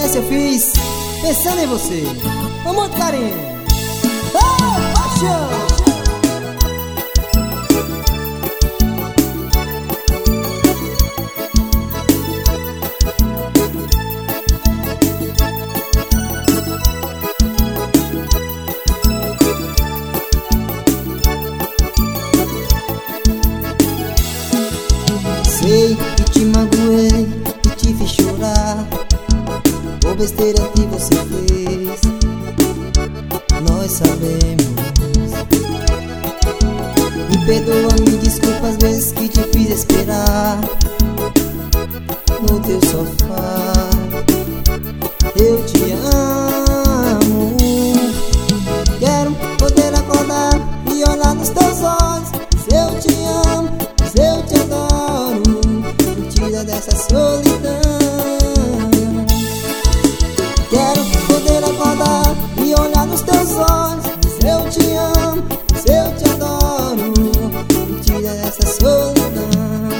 essa eu fiz pensando em você, com muito carinho. Oh, paixão! Sei que te magoei, que te fiz chorar por besteira que você fez. Nós sabemos. Me perdoa, me desculpa as vezes que te fiz esperar no teu sofá. Eu te amo. Quero poder acordar e olhar nos teus olhos. Se eu te amo, se eu te adoro, mentira dessa solidão. Quero poder acordar e olhar nos teus olhos. Se eu te amo, se eu te adoro, mentira dessa solidão.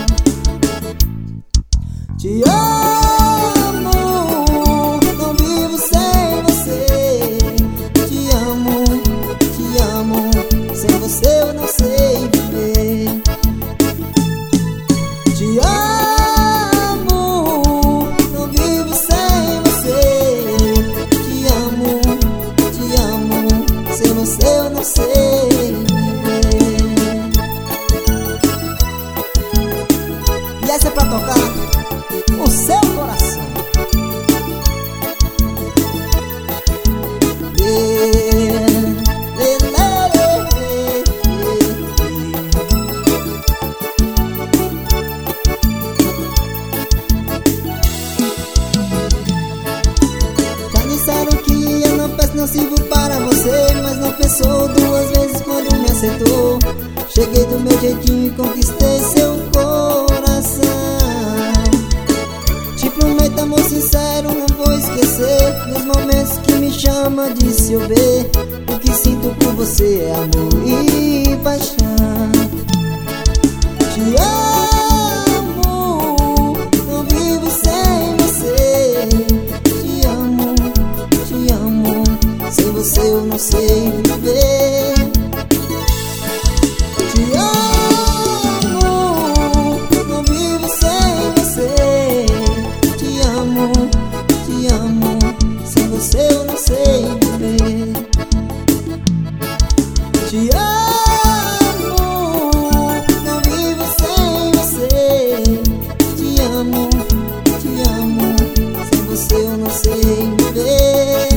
Te amo, não vivo sem você. Te amo, sem você eu não sei viver. Te amo, não vivo sem você. Te amo, sem você eu não sei viver. E essa é pra tocar o seu coração. Já disseram que eu não peço, não sirvo para você, mas não pensou duas vezes quando me aceitou. Cheguei do meu jeitinho e conquistei seu coração. Te prometo, amor sincero, não vou esquecer nos momentos que me chama de seu bem. O que sinto por você é amor e paixão. Te amo, não vivo sem você. Te amo, sem você eu não sei viver. Te amo, não vivo sem você. Te amo, sem você eu não sei viver. Te amo, não vivo sem você. Te amo, sem você eu não sei viver.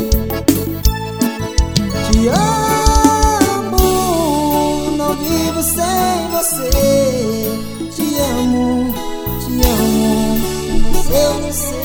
Te amo, não vivo sem você. Te amo, sem você eu não sei.